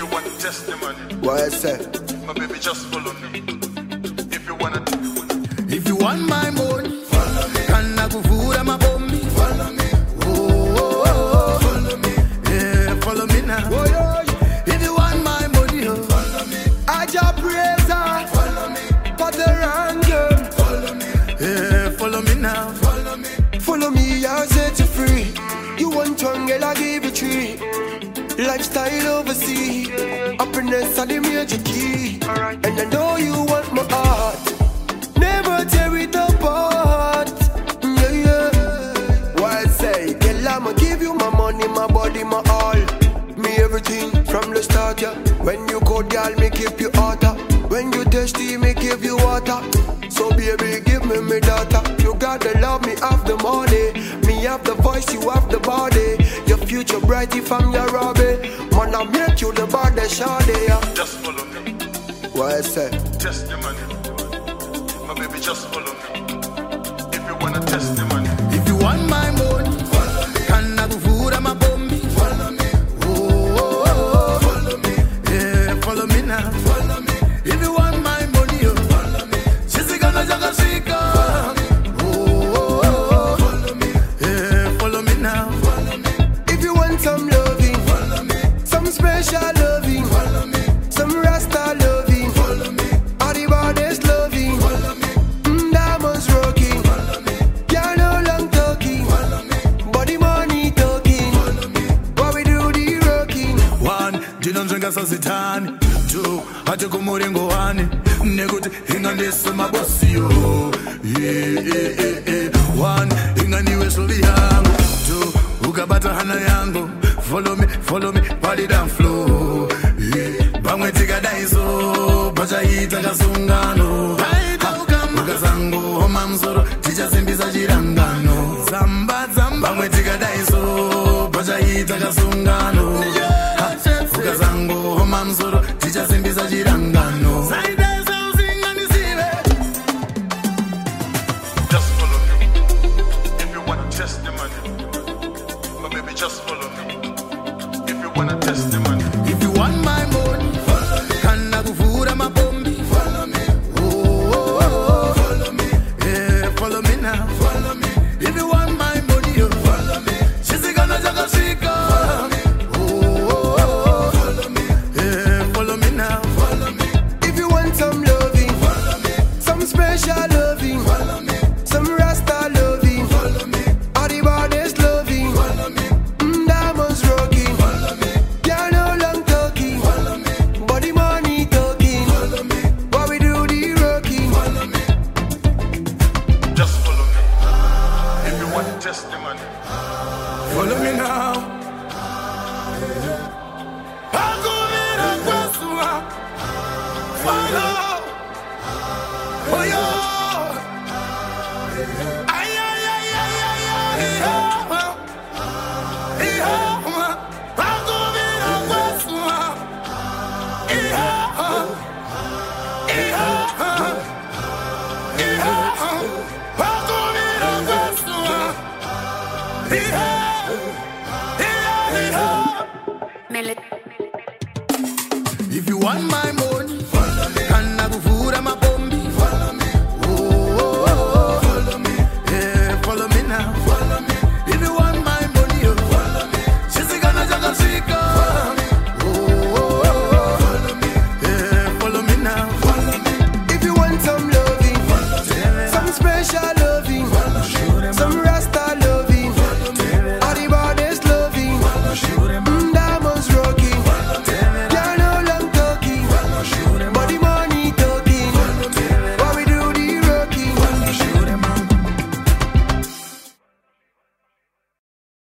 you want testimony, What I say? my baby, just follow me. If you wanna, If you want my money, follow me. Can I go food my bombi? Follow me. Oh, Follow me. yeah, follow me now. Oh, yeah. If you want my money, oh, Follow me. I just praise her Follow me. for the ransom. Follow me. Yeah, follow me now. Follow me. Follow me, I'll set you free. You want one girl, I give you three. Lifestyle overseas, happiness are the major key. And I know you want my heart, never tear it apart. Yeah, yeah. What I say, girl, I'ma give you my money, my body, my all. Me everything from the start, yeah. When you go, girl, me keep you hotter. When you thirsty, me give you water. So baby, give me my daughter. You gotta love me, have the money. Me have the voice, you have the body. Your future bright if I'm your Robbie. Man, I make you the body, shawty, yeah. just follow me. What I say? Testimony, my baby, just follow me. If you want a testimony, If you want my money, Follow me. can I go food my bombi? Follow me. Oh, Follow me. yeah, follow me now. Follow me. If you want my money, oh, Follow me. she's gonna shika. Oh, Follow me. yeah, follow me now. Follow me. If you want some loving, Follow me. some special loving, Follow me. some Rasta loving, Follow me. all the baddest loving, Follow me. diamonds rocking, Follow me. yeah, no long talking, Follow me. body money talking, Follow me. while we do the rocking. One, ndinonzvenga sasitani. Two, hatikumuringo wani. Nekuti ingandise mabosiyo. One, inganiwe suli yangu. Two, ukabata hana yangu. Follow me, party down flow. Bamwe tikadaiso, pachaita kasungano. Ukazango homa msoro, tichasimbisa chirangano. Zamba, bamwe tikadaiso, pachaita kasungano. Ukazango homa msoro, tichasimbisa chirangano. just follow me. If you want a testimony, my baby, just follow me. If you want a testimony, If you want my money, Follow me. can I go food my bombi? Follow me. Oh, Follow me. yeah, follow me now. Follow me. If you want my money, oh, Follow me. she's gonna shika. Oh, Follow me. yeah, follow me now. Follow me. If you want some loving, Follow me. some special loving, Follow me. some Rasta loving, Follow me. all the baddest loving, Follow me. diamonds rocking, Follow me. yeah, no long talking, Follow me. body money talking, Follow me. while we do the rocking. Follow me. just follow me. If you want a testimony, Follow me now. Follow. Oh, yo. Ay, ay, ay, ay, ay, ay, If you want my money,